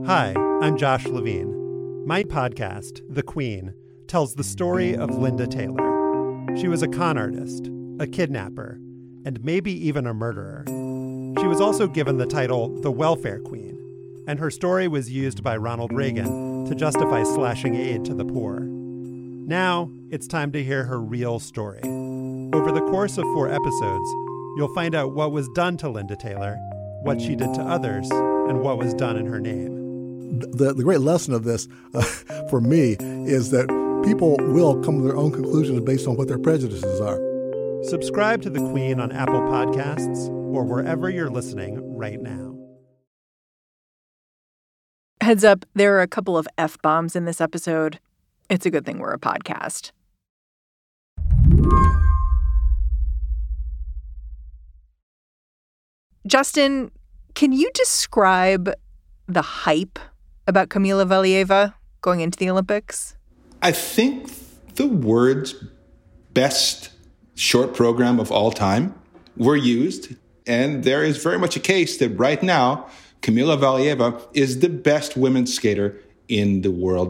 Hi, I'm Josh Levine. My podcast, The Queen, tells the story of Linda Taylor. She was a con artist, a kidnapper, and maybe even a murderer. She was also given the title the Welfare Queen, and her story was used by Ronald Reagan to justify slashing aid to the poor. Now, it's time to hear her real story. Over the course of 4 episodes, you'll find out what was done to Linda Taylor, what she did to others, and what was done in her name. The great lesson of this, for me, is that people will come to their own conclusions based on what their prejudices are. Subscribe to The Queen on Apple Podcasts or wherever you're listening right now. Heads up, there are a couple of F-bombs in this episode. It's a good thing we're a podcast. Justin, can you describe the hype about Kamila Valieva going into the Olympics? I think the words best short program of all time were used, and there is very much a case that right now, Kamila Valieva is the best women's skater in the world.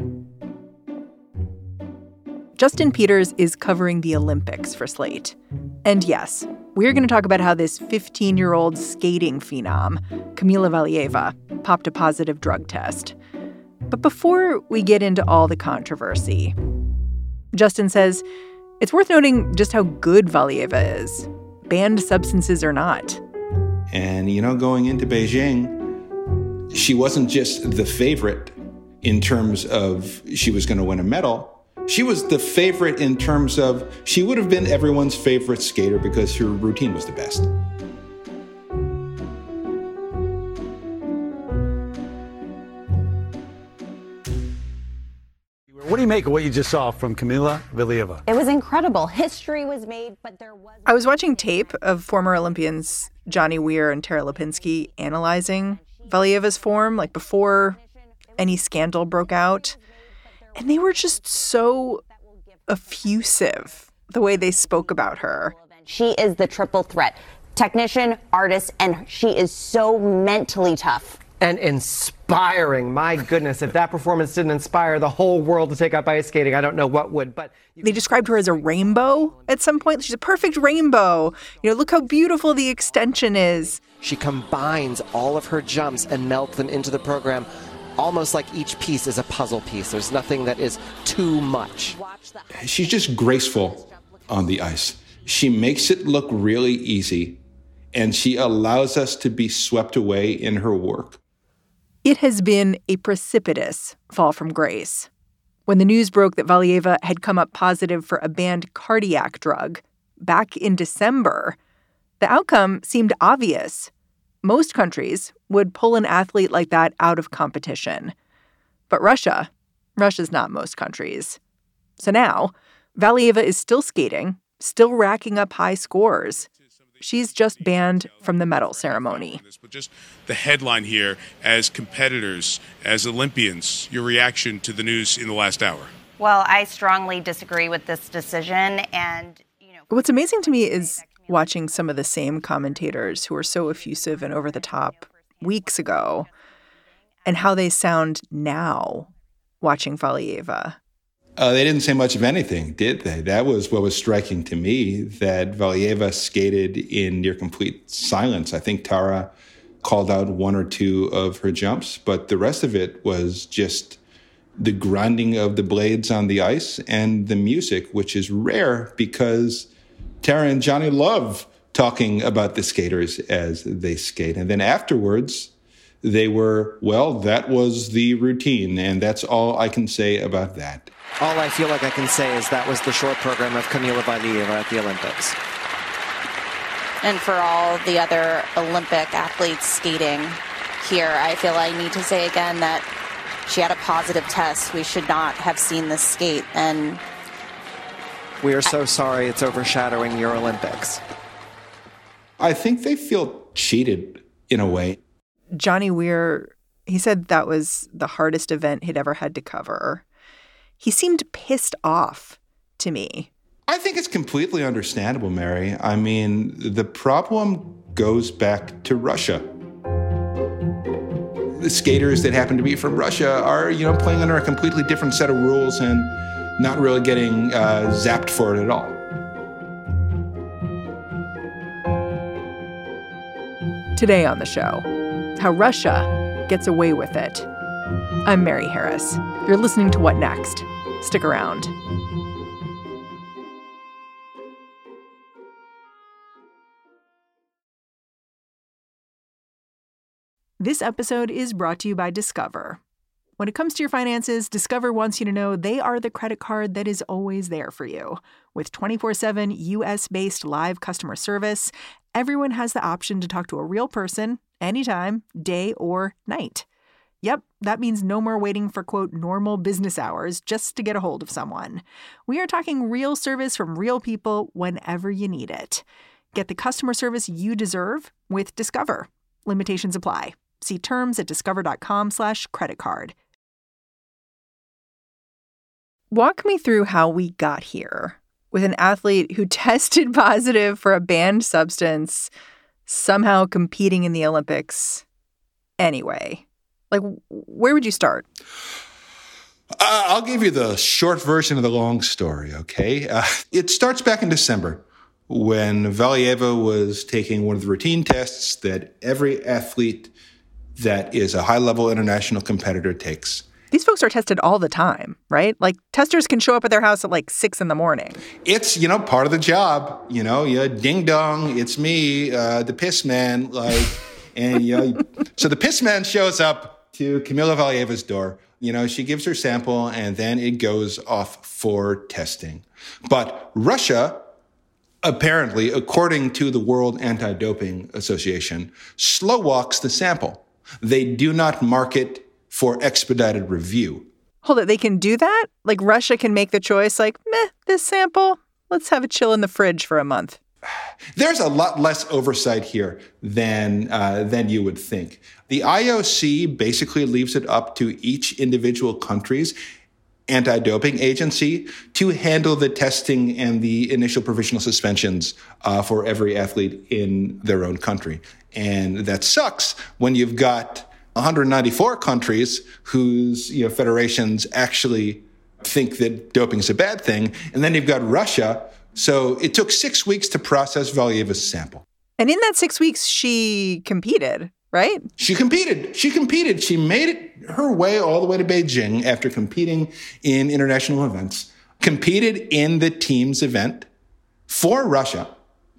Justin Peters is covering the Olympics for Slate. And yes, we're going to talk about how this 15-year-old skating phenom, Kamila Valieva, popped a positive drug test. But before we get into all the controversy, Justin says it's worth noting just how good Valieva is, banned substances or not. And, going into Beijing, she wasn't just the favorite in terms of she was going to win a medal. She was the favorite in terms of she would have been everyone's favorite skater because her routine was the best. What do you make of what you just saw from Kamila Valieva? It was incredible. History was made, but there was... I was watching tape of former Olympians Johnny Weir and Tara Lipinski analyzing Valieva's form, before any scandal broke out. And they were just so effusive, the way they spoke about her. She is the triple threat. Technician, artist, and she is so mentally tough. And inspiring. My goodness, if that performance didn't inspire the whole world to take up ice skating, I don't know what would. But they described her as a rainbow at some point. She's a perfect rainbow. Look how beautiful the extension is. She combines all of her jumps and melds them into the program, almost like each piece is a puzzle piece. There's nothing that is too much. She's just graceful on the ice. She makes it look really easy, and she allows us to be swept away in her work. It has been a precipitous fall from grace. When the news broke that Valieva had come up positive for a banned cardiac drug back in December, the outcome seemed obvious. Most countries would pull an athlete like that out of competition. But Russia's not most countries. So now, Valieva is still skating, still racking up high scores. She's just banned from the medal ceremony. But just the headline here, as competitors, as Olympians, your reaction to the news in the last hour? Well, I strongly disagree with this decision. And, what's amazing to me is watching some of the same commentators who were so effusive and over the top weeks ago and how they sound now watching Valieva. They didn't say much of anything, did they? That was what was striking to me, that Valieva skated in near complete silence. I think Tara called out 1 or 2 of her jumps, but the rest of it was just the grinding of the blades on the ice and the music, which is rare because Tara and Johnny love talking about the skaters as they skate. And then afterwards, they were, that was the routine, and that's all I can say about that. All I feel like I can say is that was the short program of Kamila Valieva at the Olympics. And for all the other Olympic athletes skating here, I feel I need to say again that she had a positive test. We should not have seen this skate. And we are so sorry it's overshadowing your Olympics. I think they feel cheated in a way. Johnny Weir, he said that was the hardest event he'd ever had to cover. He seemed pissed off to me. I think it's completely understandable, Mary. I mean, the problem goes back to Russia. the skaters that happen to be from Russia are, playing under a completely different set of rules and not really getting zapped for it at all. Today on the show, how Russia gets away with it. I'm Mary Harris. You're listening to What Next? Stick around. This episode is brought to you by Discover. When it comes to your finances, Discover wants you to know they are the credit card that is always there for you. With 24/7 U.S.-based live customer service, everyone has the option to talk to a real person anytime, day or night. Yep, that means no more waiting for, quote, normal business hours just to get a hold of someone. We are talking real service from real people whenever you need it. Get the customer service you deserve with Discover. Limitations apply. See terms at discover.com/creditcard. Walk me through how we got here with an athlete who tested positive for a banned substance, somehow competing in the Olympics anyway. Like, where would you start? I'll give you the short version of the long story, okay? It starts back in December when Valieva was taking one of the routine tests that every athlete that is a high-level international competitor takes. These folks are tested all the time, right? Like, testers can show up at their house at like 6 a.m. It's, part of the job. Ding dong, it's me, the piss man. So the piss man shows up to Kamila Valieva's door. She gives her sample, and then it goes off for testing. But Russia, apparently, according to the World Anti-Doping Association, slow walks the sample. They do not mark it for expedited review. Hold it, they can do that? Like Russia can make the choice like, this sample, let's have it chill in the fridge for a month. There's a lot less oversight here than you would think. The IOC basically leaves it up to each individual country's anti-doping agency to handle the testing and the initial provisional suspensions for every athlete in their own country. And that sucks when you've got 194 countries whose federations actually think that doping is a bad thing. And then you've got Russia. So it took 6 weeks to process Valieva's sample. And in that 6 weeks, she competed, right? She competed. She made it her way all the way to Beijing after competing in international events, competed in the team's event for Russia,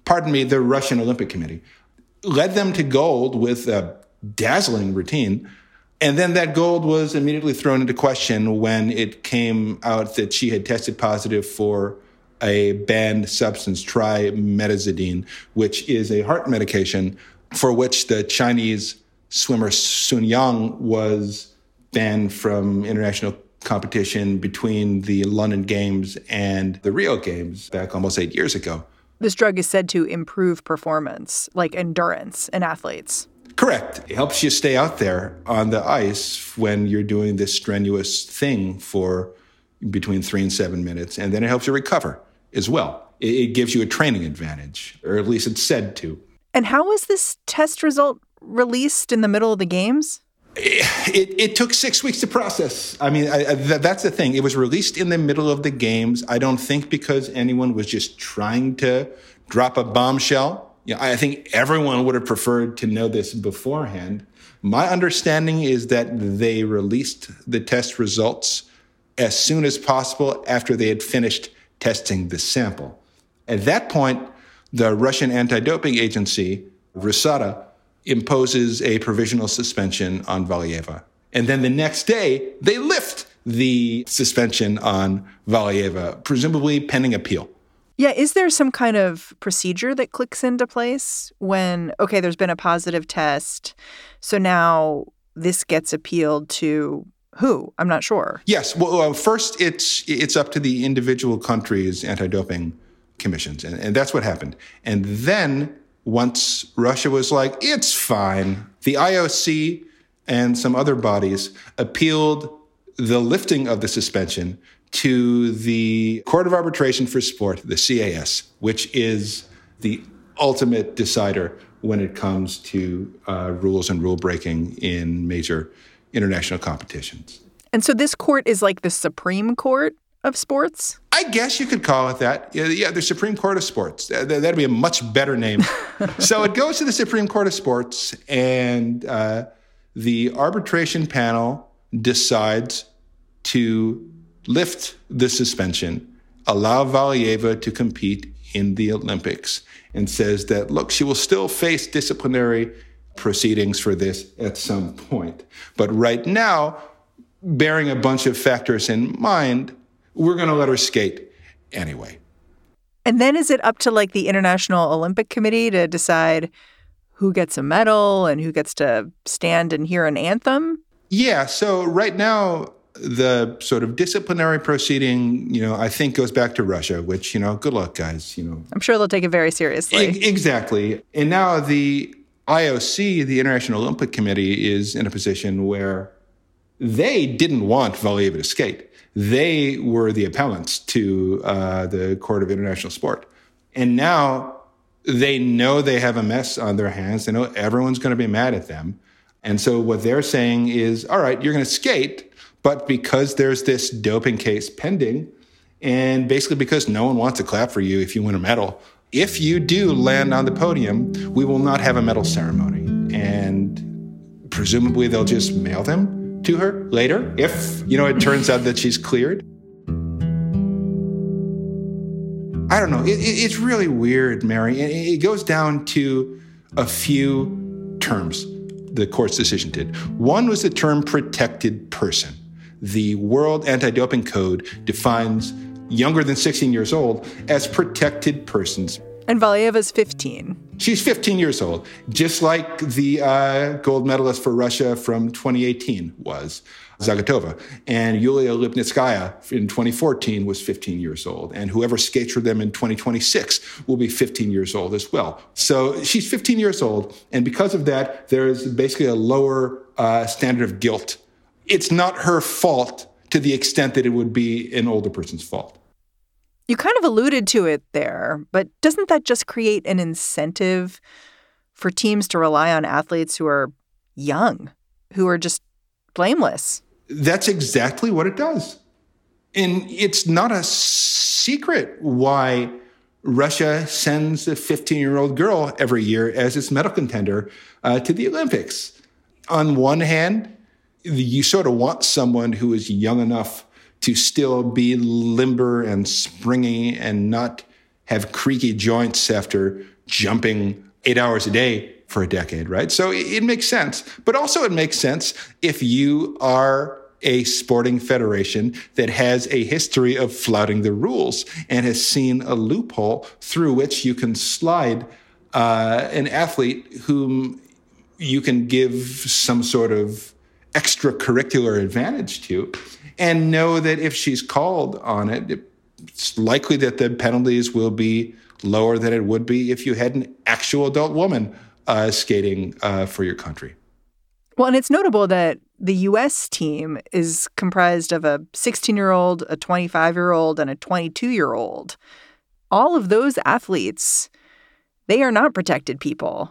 the Russian Olympic Committee, led them to gold with a dazzling routine. And then that gold was immediately thrown into question when it came out that she had tested positive for a banned substance, trimetazidine, which is a heart medication for which the Chinese swimmer Sun Yang was banned from international competition between the London Games and the Rio Games back almost 8 years ago. This drug is said to improve performance, like endurance in athletes. Correct. It helps you stay out there on the ice when you're doing this strenuous thing for between 3 and 7 minutes, and then it helps you recover as well. It gives you a training advantage, or at least it's said to. And how was this test result released in the middle of the games? It took 6 weeks to process. I mean, that's the thing. It was released in the middle of the games. I don't think because anyone was just trying to drop a bombshell. I think everyone would have preferred to know this beforehand. My understanding is that they released the test results as soon as possible after they had finished testing the sample. At that point, the Russian anti-doping agency, RUSADA, imposes a provisional suspension on Valieva. And then the next day, they lift the suspension on Valieva, presumably pending appeal. Yeah, is there some kind of procedure that clicks into place when, okay, there's been a positive test, so now this gets appealed to who? I'm not sure. Yes. Well, first, it's up to the individual country's anti-doping commissions, and that's what happened. And then once Russia was like, it's fine, the IOC and some other bodies appealed the lifting of the suspension to the Court of Arbitration for Sport, the CAS, which is the ultimate decider when it comes to rules and rule breaking in major international competitions. And so this court is like the Supreme Court of sports? I guess you could call it that. Yeah, the Supreme Court of Sports. That'd be a much better name. So it goes to the Supreme Court of Sports, and the arbitration panel decides to lift the suspension, allow Valieva to compete in the Olympics, and says that, look, she will still face disciplinary proceedings for this at some point. But right now, bearing a bunch of factors in mind, we're going to let her skate anyway. And then is it up to like the International Olympic Committee to decide who gets a medal and who gets to stand and hear an anthem? Yeah. So right now, the sort of disciplinary proceeding, I think goes back to Russia, which, good luck, guys. I'm sure they'll take it very seriously. Exactly. And now the IOC, the International Olympic Committee, is in a position where they didn't want Valieva to skate. They were the appellants to the Court of International Sport. And now they know they have a mess on their hands. They know everyone's going to be mad at them. And so what they're saying is, all right, you're going to skate, but because there's this doping case pending, and basically because no one wants to clap for you if you win a medal, if you do land on the podium, we will not have a medal ceremony. And presumably they'll just mail them to her later if, it turns out that she's cleared. I don't know. It's really weird, Mary. It goes down to a few terms the court's decision did. One was the term protected person. The World Anti-Doping Code defines younger than 16 years old as protected persons. And Valieva's 15. She's 15 years old, just like the gold medalist for Russia from 2018 was, Zagitova. And Yulia Lipnitskaya in 2014 was 15 years old. And whoever skates for them in 2026 will be 15 years old as well. So she's 15 years old. And because of that, there's basically a lower standard of guilt. It's not her fault to the extent that it would be an older person's fault. You kind of alluded to it there, but doesn't that just create an incentive for teams to rely on athletes who are young, who are just blameless? That's exactly what it does. And it's not a secret why Russia sends a 15-year-old girl every year as its medal contender to the Olympics. On one hand, you sort of want someone who is young enough to still be limber and springy and not have creaky joints after jumping 8 hours a day for a decade, right? So it makes sense. But also it makes sense if you are a sporting federation that has a history of flouting the rules and has seen a loophole through which you can slide an athlete whom you can give some sort of extracurricular advantage to, and know that if she's called on it, it's likely that the penalties will be lower than it would be if you had an actual adult woman skating for your country. Well, and it's notable that the U.S. team is comprised of a 16-year-old, a 25-year-old, and a 22-year-old. All of those athletes, they are not protected people.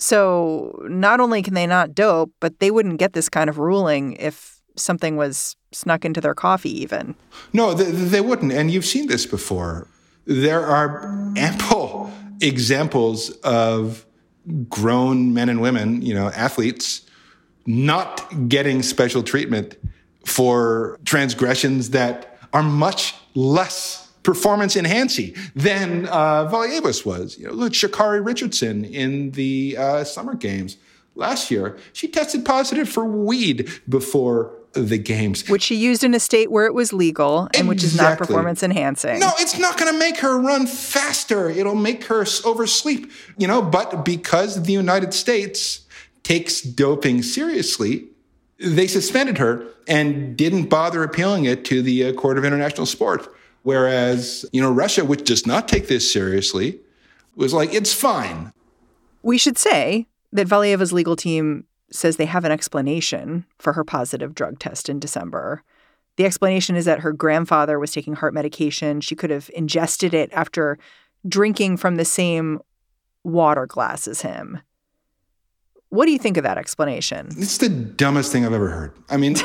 So not only can they not dope, but they wouldn't get this kind of ruling if something was snuck into their coffee even. No, they wouldn't. And you've seen this before. There are ample examples of grown men and women, athletes, not getting special treatment for transgressions that are much less performance enhancing than Valieva's was. Look, Sha'Carri Richardson in the Summer Games last year, she tested positive for weed before the games. Which she used in a state where it was legal and which is not performance enhancing. No, it's not going to make her run faster. It'll make her oversleep, but because the United States takes doping seriously, they suspended her and didn't bother appealing it to the Court of International Sport. Whereas, Russia, which does not take this seriously, was like, it's fine. We should say that Valieva's legal team says they have an explanation for her positive drug test in December. The explanation is that her grandfather was taking heart medication. She could have ingested it after drinking from the same water glass as him. What do you think of that explanation? It's the dumbest thing I've ever heard. I mean,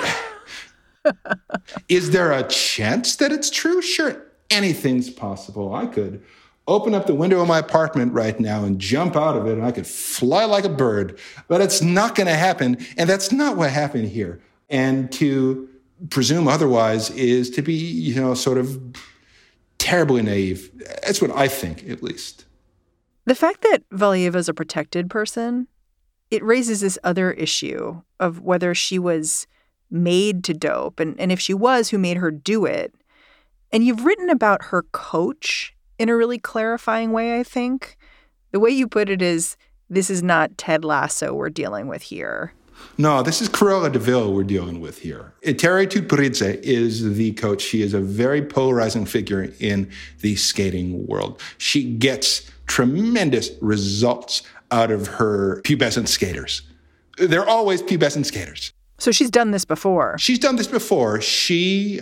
is there a chance that it's true? Sure, anything's possible. I could open up the window of my apartment right now and jump out of it, and I could fly like a bird. But it's not going to happen, and that's not what happened here. And to presume otherwise is to be, sort of terribly naive. That's what I think, at least. The fact that Valieva is a protected person, it raises this other issue of whether she was made to dope, and if she was, who made her do it. And you've written about her coach in a really clarifying way, I think. The way you put it is, this is not Ted Lasso we're dealing with here. No, this is Cruella de Vil we're dealing with here. Eteri Tutberidze is the coach. She is a very polarizing figure in the skating world. She gets tremendous results out of her pubescent skaters. They're always pubescent skaters. So she's done this before. She's done this before. She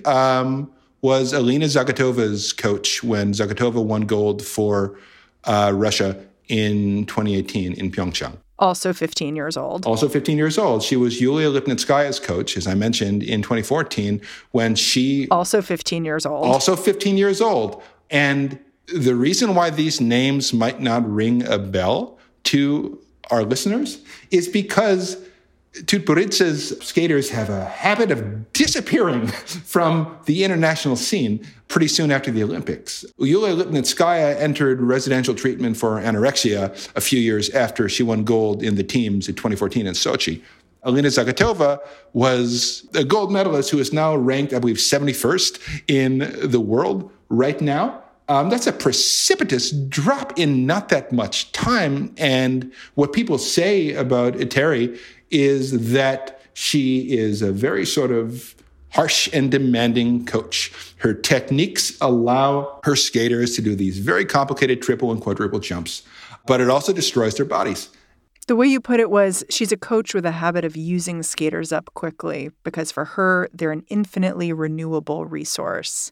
was Alina Zagatova's coach when Zagatova won gold for Russia in 2018 in Pyeongchang. Also 15 years old. Also 15 years old. She was Yulia Lipnitskaya's coach, as I mentioned, in 2014 when she... Also 15 years old. Also 15 years old. And the reason why these names might not ring a bell to our listeners is because Tutberidze's skaters have a habit of disappearing from the international scene pretty soon after the Olympics. Yulia Lipnitskaya entered residential treatment for anorexia a few years after she won gold in the teams in 2014 in Sochi. Alina Zagatova was a gold medalist who is now ranked, I believe, 71st in the world right now. That's a precipitous drop in not that much time. And what people say about Eteri is that she is a very sort of harsh and demanding coach. Her techniques allow her skaters to do these very complicated triple and quadruple jumps, but it also destroys their bodies. The way you put it was, she's a coach with a habit of using skaters up quickly because for her, they're an infinitely renewable resource,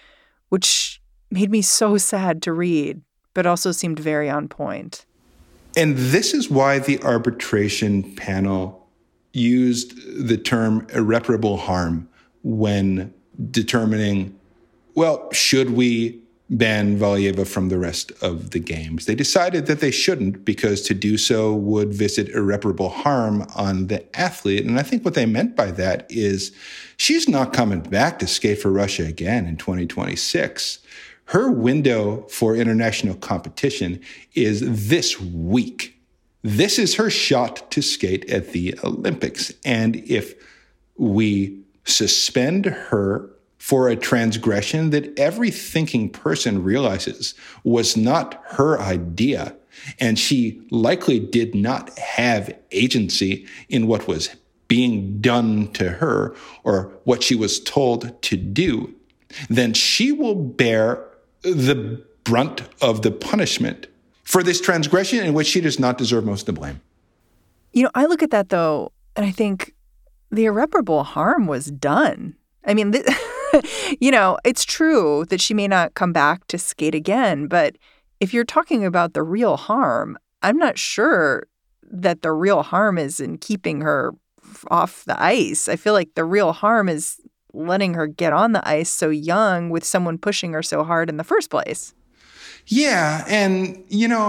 which made me so sad to read, but also seemed very on point. And this is why the arbitration panel used the term irreparable harm when determining, well, should we ban Valieva from the rest of the games? They decided that they shouldn't because to do so would visit irreparable harm on the athlete. And I think what they meant by that is she's not coming back to skate for Russia again in 2026. Her window for international competition is this week. This is her shot to skate at the Olympics. And if we suspend her for a transgression that every thinking person realizes was not her idea, and she likely did not have agency in what was being done to her or what she was told to do, then she will bear the brunt of the punishment for this transgression in which she does not deserve most of the blame. I look at that, though, and I think the irreparable harm was done. I mean, it's true that she may not come back to skate again, but if you're talking about the real harm, I'm not sure that the real harm is in keeping her off the ice. I feel like the real harm is letting her get on the ice so young with someone pushing her so hard in the first place. Yeah, and,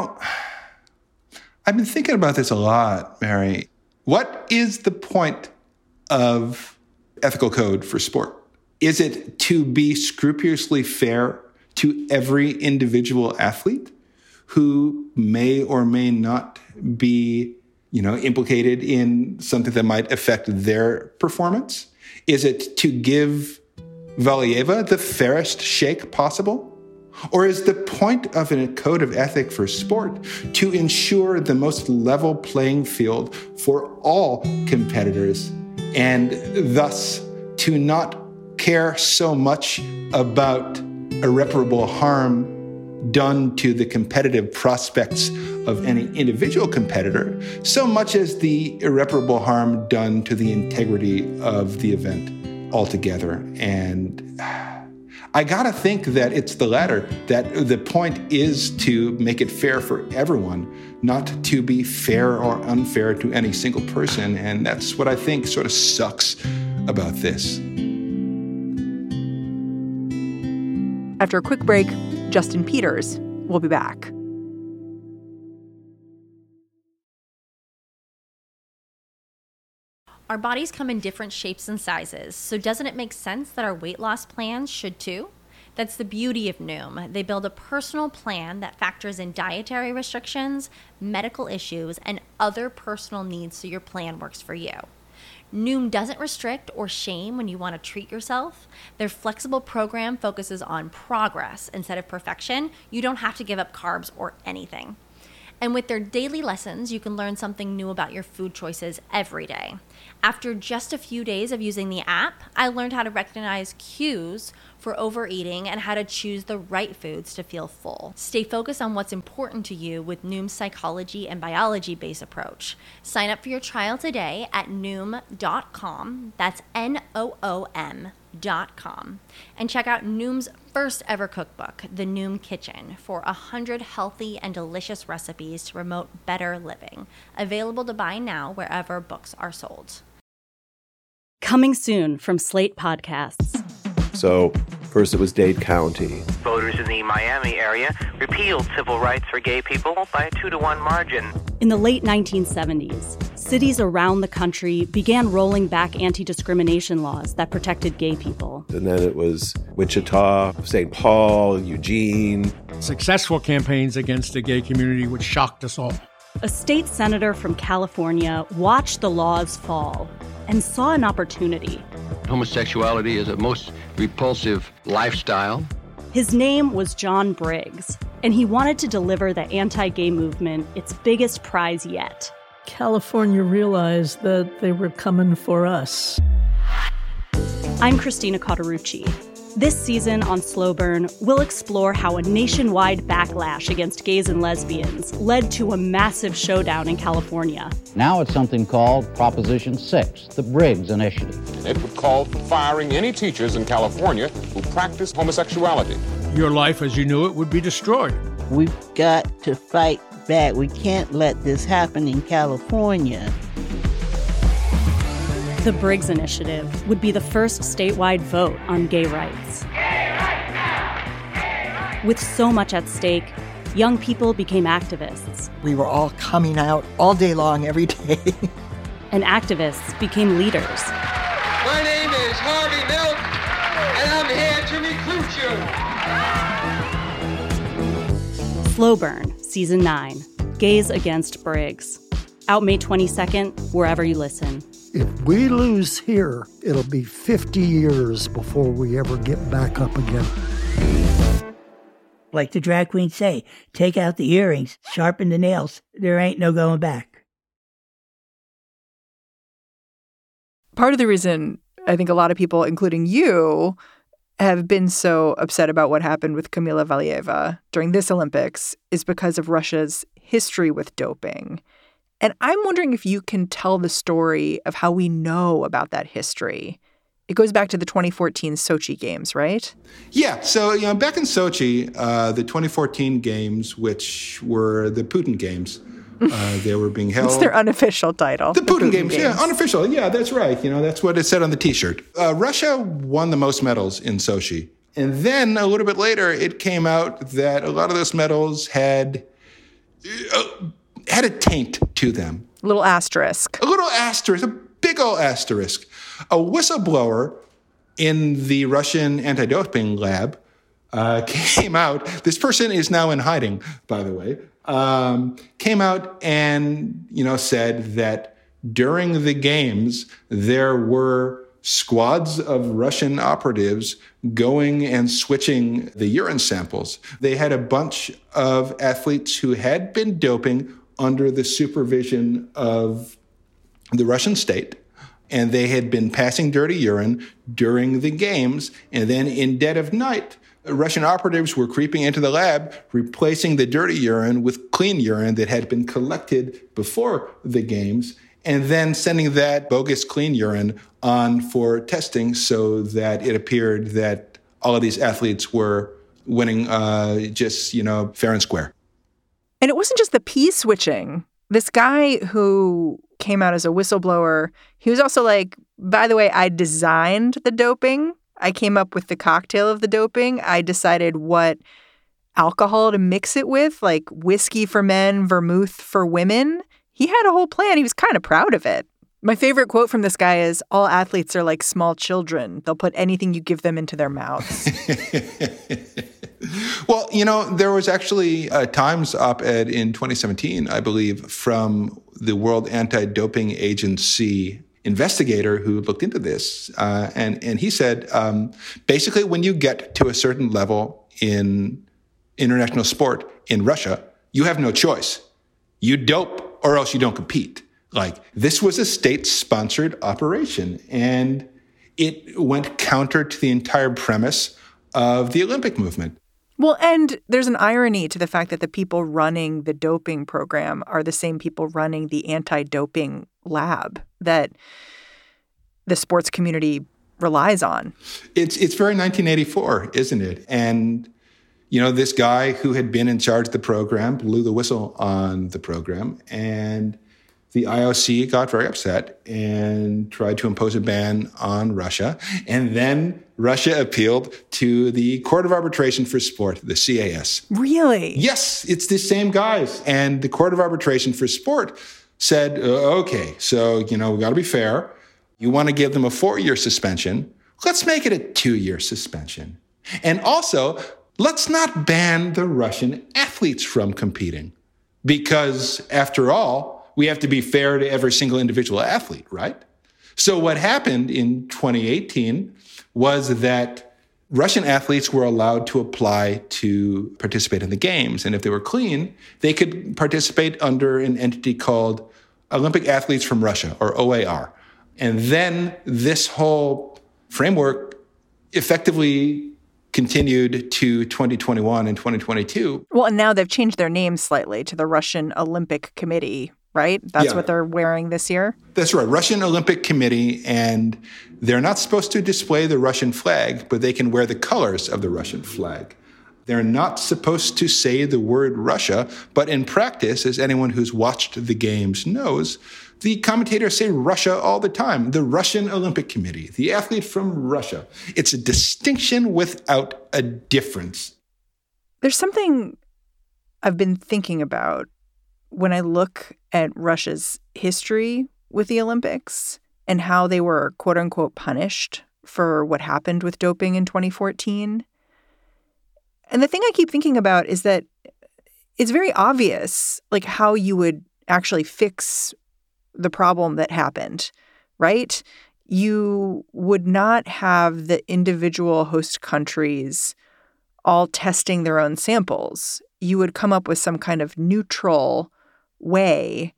I've been thinking about this a lot, Mary. What is the point of ethical code for sport? Is it to be scrupulously fair to every individual athlete who may or may not be, implicated in something that might affect their performance? Is it to give Valieva the fairest shake possible? Or is the point of a code of ethic for sport to ensure the most level playing field for all competitors and thus to not care so much about irreparable harm done to the competitive prospects of any individual competitor, so much as the irreparable harm done to the integrity of the event altogether? And I gotta think that it's the latter, that the point is to make it fair for everyone, not to be fair or unfair to any single person. And that's what I think sort of sucks about this. After a quick break, Justin Peters will be back. Our bodies come in different shapes and sizes, so doesn't it make sense that our weight loss plans should too? That's the beauty of Noom. They build a personal plan that factors in dietary restrictions, medical issues, and other personal needs so your plan works for you. Noom doesn't restrict or shame when you want to treat yourself. Their flexible program focuses on progress instead of perfection. You don't have to give up carbs or anything. And with their daily lessons, you can learn something new about your food choices every day. After just a few days of using the app, I learned how to recognize cues for overeating and how to choose the right foods to feel full. Stay focused on what's important to you with Noom's psychology and biology-based approach. Sign up for your trial today at Noom.com. That's Noom.com. And check out Noom's first ever cookbook, The Noom Kitchen, for 100 healthy and delicious recipes to promote better living. Available to buy now wherever books are sold. Coming soon from Slate Podcasts. So, first it was Dade County. Voters in the Miami area repealed civil rights for gay people by a 2-to-1 margin. In the late 1970s, cities around the country began rolling back anti-discrimination laws that protected gay people. And then it was Wichita, St. Paul, Eugene. Successful campaigns against the gay community, which shocked us all. A state senator from California watched the laws fall and saw an opportunity. Homosexuality is a most repulsive lifestyle. His name was John Briggs, and he wanted to deliver the anti-gay movement its biggest prize yet. California realized that they were coming for us. I'm Christina Cauterucci. This season on Slow Burn, we'll explore how a nationwide backlash against gays and lesbians led to a massive showdown in California. Now it's something called Proposition 6, the Briggs Initiative. It would call for firing any teachers in California who practice homosexuality. Your life as you knew it would be destroyed. We've got to fight back. We can't let this happen in California. The Briggs Initiative would be the first statewide vote on gay rights. Gay rights now! Gay rights! With so much at stake, young people became activists. We were all coming out all day long, every day. And activists became leaders. My name is Harvey Milk, and I'm here to recruit you. Slow Burn, Season 9, Gays Against Briggs. Out May 22nd, wherever you listen. If we lose here, it'll be 50 years before we ever get back up again. Like the drag queens say, take out the earrings, sharpen the nails. There ain't no going back. Part of the reason I think a lot of people, including you, have been so upset about what happened with Kamila Valieva during this Olympics is because of Russia's history with doping. And I'm wondering if you can tell the story of how we know about that history. It goes back to the 2014 Sochi Games, right? Yeah. So, back in Sochi, the 2014 Games, which were the Putin Games, they were being held. It's their unofficial title. The Putin Games. Yeah, unofficial. Yeah, that's right. That's what it said on the T-shirt. Russia won the most medals in Sochi. And then a little bit later, it came out that a lot of those medals had a taint to them. A little asterisk. A little asterisk, a big old asterisk. A whistleblower in the Russian anti-doping lab came out. This person is now in hiding, by the way. Came out and, said that during the games, there were squads of Russian operatives going and switching the urine samples. They had a bunch of athletes who had been doping under the supervision of the Russian state, and they had been passing dirty urine during the games, and then in dead of night, Russian operatives were creeping into the lab, replacing the dirty urine with clean urine that had been collected before the games, and then sending that bogus clean urine on for testing so that it appeared that all of these athletes were winning just, fair and square. And it wasn't just the P switching. This guy who came out as a whistleblower, he was also like, by the way, I designed the doping. I came up with the cocktail of the doping. I decided what alcohol to mix it with, like whiskey for men, vermouth for women. He had a whole plan. He was kind of proud of it. My favorite quote from this guy is, all athletes are like small children. They'll put anything you give them into their mouths. Well, there was actually a Times op-ed in 2017, I believe, from the World Anti-Doping Agency investigator who looked into this. And he said, basically, when you get to a certain level in international sport in Russia, you have no choice. You dope or else you don't compete. Like, this was a state-sponsored operation, and it went counter to the entire premise of the Olympic movement. Well, and there's an irony to the fact that the people running the doping program are the same people running the anti-doping lab that the sports community relies on. It's very 1984, isn't it? And, this guy who had been in charge of the program blew the whistle on the program, and the IOC got very upset and tried to impose a ban on Russia. And then Russia appealed to the Court of Arbitration for Sport, the CAS. Really? Yes, it's the same guys. And the Court of Arbitration for Sport said, okay, so, we got to be fair. You want to give them a 4-year suspension. Let's make it a 2-year suspension. And also, let's not ban the Russian athletes from competing. Because, after all, we have to be fair to every single individual athlete, right? So what happened in 2018 was that Russian athletes were allowed to apply to participate in the games. And if they were clean, they could participate under an entity called Olympic Athletes from Russia, or OAR. And then this whole framework effectively continued to 2021 and 2022. Well, and now they've changed their name slightly to the Russian Olympic Committee, right? That's what they're wearing this year? That's right. Russian Olympic Committee, and they're not supposed to display the Russian flag, but they can wear the colors of the Russian flag. They're not supposed to say the word Russia, but in practice, as anyone who's watched the games knows, the commentators say Russia all the time. The Russian Olympic Committee, the athlete from Russia. It's a distinction without a difference. There's something I've been thinking about when I look at Russia's history with the Olympics and how they were, quote unquote, punished for what happened with doping in 2014. And the thing I keep thinking about is that it's very obvious, like, how you would actually fix the problem that happened, right? You would not have the individual host countries all testing their own samples. You would come up with some kind of neutral way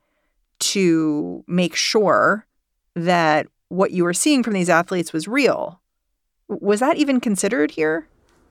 to make sure that what you were seeing from these athletes was real. Was that even considered here?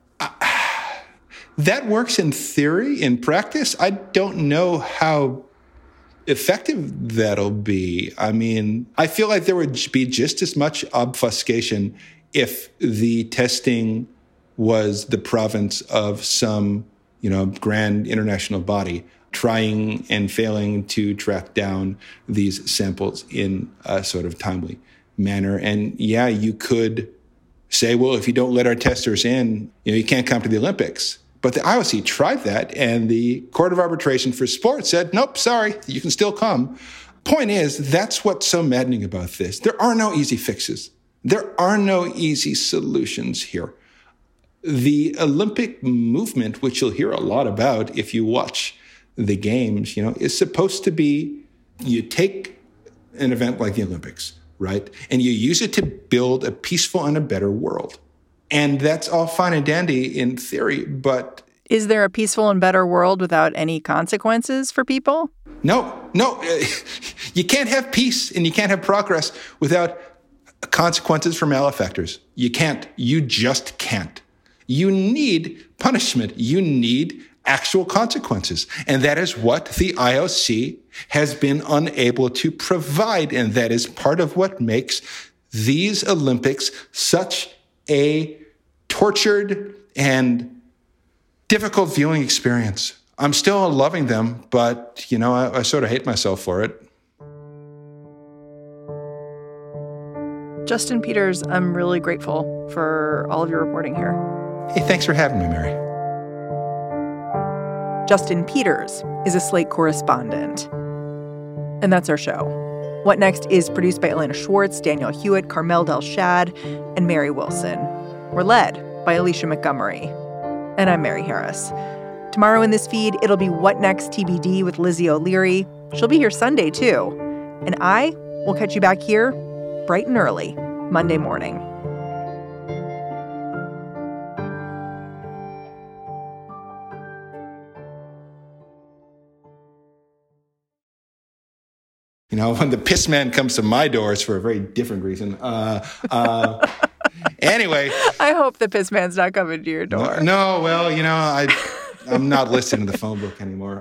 That works in theory. In practice, I don't know how effective that'll be. I mean, I feel like there would be just as much obfuscation if the testing was the province of some, grand international body trying and failing to track down these samples in a sort of timely manner. And yeah, you could say, well, if you don't let our testers in, you can't come to the Olympics. But the IOC tried that, and the Court of Arbitration for Sport said, nope, sorry, you can still come. Point is, that's what's so maddening about this. There are no easy fixes. There are no easy solutions here. The Olympic movement, which you'll hear a lot about if you watch the games, is supposed to be, you take an event like the Olympics, right? And you use it to build a peaceful and a better world. And that's all fine and dandy in theory, but... Is there a peaceful and better world without any consequences for people? No. You can't have peace and you can't have progress without consequences for malefactors. You can't. You just can't. You need punishment. You need actual consequences. And that is what the IOC has been unable to provide. And that is part of what makes these Olympics such a tortured and difficult viewing experience. I'm still loving them, but, I sort of hate myself for it. Justin Peters, I'm really grateful for all of your reporting here. Hey, thanks for having me, Mary. Justin Peters is a Slate correspondent. And that's our show. What Next is produced by Elena Schwartz, Daniel Hewitt, Carmel Delshad, and Mary Wilson. We're led by Alicia Montgomery. And I'm Mary Harris. Tomorrow in this feed, it'll be What Next TBD with Lizzie O'Leary. She'll be here Sunday, too. And I will catch you back here bright and early Monday morning. When the piss man comes to my door, it's for a very different reason. Anyway. I hope the piss man's not coming to your door. No, well, I'm not listening to the phone book anymore.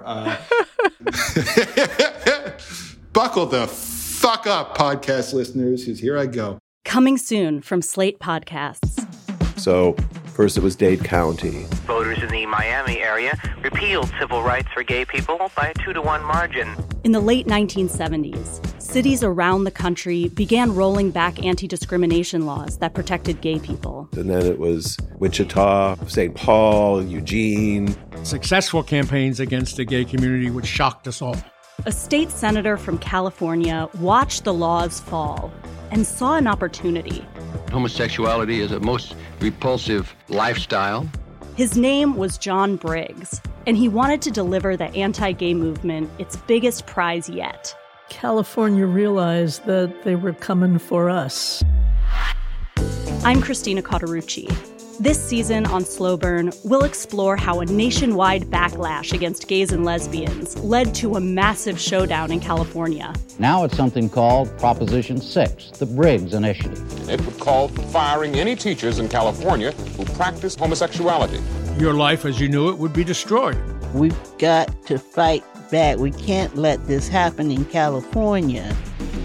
Buckle the fuck up, podcast listeners, because here I go. Coming soon from Slate Podcasts. So, first it was Dade County. Voters in the Miami area repealed civil rights for gay people by a 2-to-1 margin. In the late 1970s, cities around the country began rolling back anti-discrimination laws that protected gay people. And then it was Wichita, St. Paul, Eugene. Successful campaigns against the gay community, which shocked us all. A state senator from California watched the laws fall and saw an opportunity. Homosexuality is a most repulsive lifestyle. His name was John Briggs, and he wanted to deliver the anti-gay movement its biggest prize yet. California realized that they were coming for us. I'm Christina Cauterucci. This season on Slow Burn, we'll explore how a nationwide backlash against gays and lesbians led to a massive showdown in California. Now it's something called Proposition 6, the Briggs Initiative. It would call for firing any teachers in California who practice homosexuality. Your life as you knew it would be destroyed. We've got to fight back. We can't let this happen in California.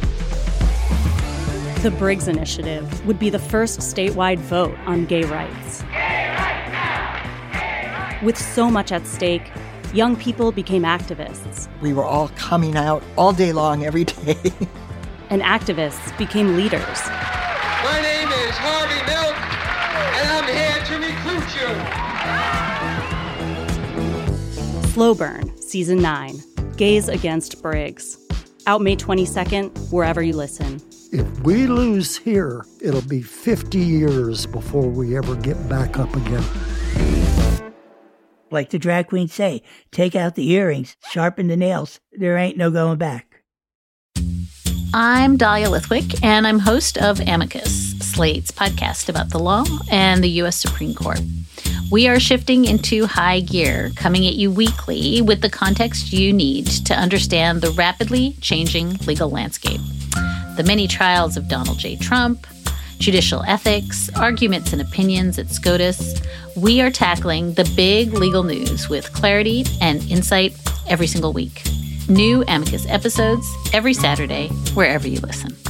The Briggs Initiative would be the first statewide vote on gay rights. Gay rights now! Gay rights! With so much at stake, young people became activists. We were all coming out all day long, every day. And activists became leaders. My name is Harvey Milk, and I'm here to recruit you. Slow Burn, Season 9, Gays Against Briggs. Out May 22nd, wherever you listen. If we lose here, it'll be 50 years before we ever get back up again. Like the drag queens say, take out the earrings, sharpen the nails. There ain't no going back. I'm Dahlia Lithwick, and I'm host of Amicus, Slate's podcast about the law and the U.S. Supreme Court. We are shifting into high gear, coming at you weekly with the context you need to understand the rapidly changing legal landscape. The many trials of Donald J. Trump, judicial ethics, arguments and opinions at SCOTUS. We are tackling the big legal news with clarity and insight every single week. New Amicus episodes every Saturday, wherever you listen.